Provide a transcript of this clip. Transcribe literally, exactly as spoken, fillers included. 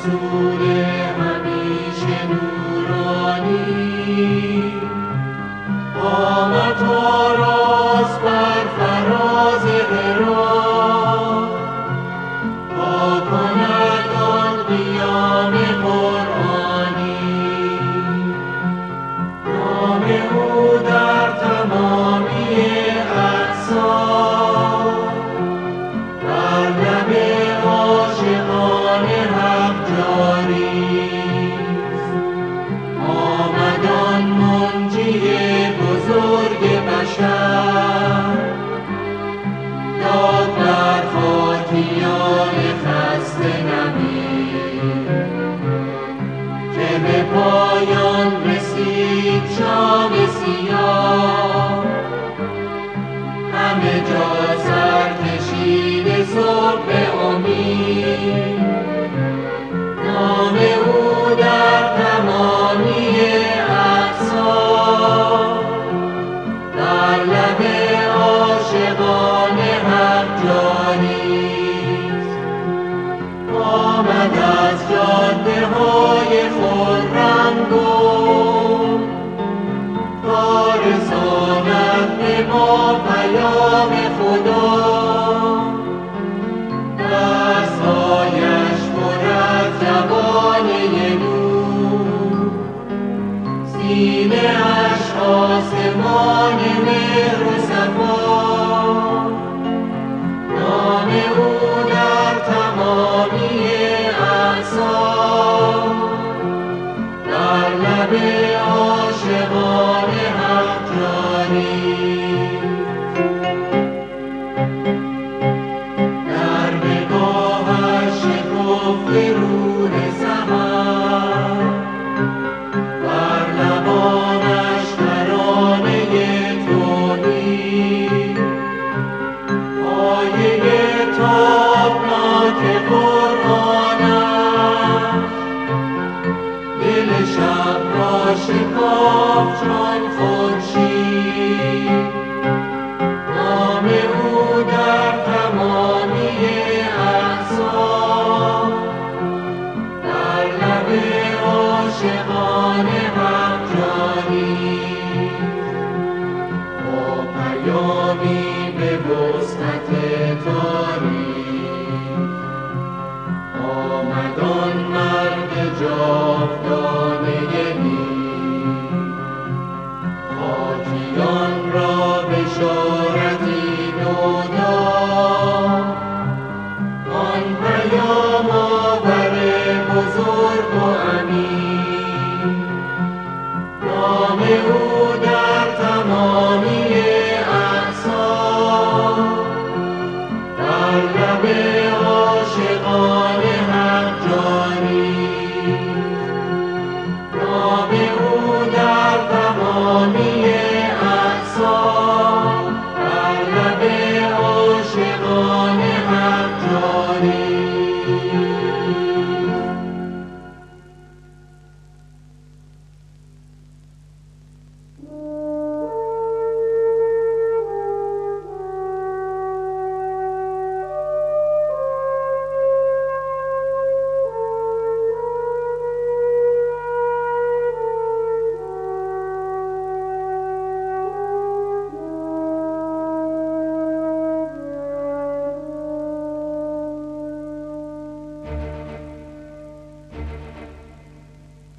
رسول همیشه نورانی، آمد تا راست بر فراز حرا، تا کند آن قیام قرآنی. نام او در تمامی اقصا بر لب عاشقان حق جاریست. آمد آن منجی بزرگ بشر، داد بر خاکیان خسته نمیر، که به پایان رسید شام سیاه. همه جا سر کشید صبح امید، نام او در تمامی اقصا بر لب عاشقان حق جاریست. آمد از جاده های خرم گم، تا رساند به ما پیام خدا. دستایش پر از جوانه نور، سینه اش آسمان مهر و صفا. نام او در تمامی اقصا بر لب عاشقان حق جاریست. در نگاهش شکفته روح سحر، بر لبانش ترانه توحید. آیه تابناک قرآنش دل شب را شکافت.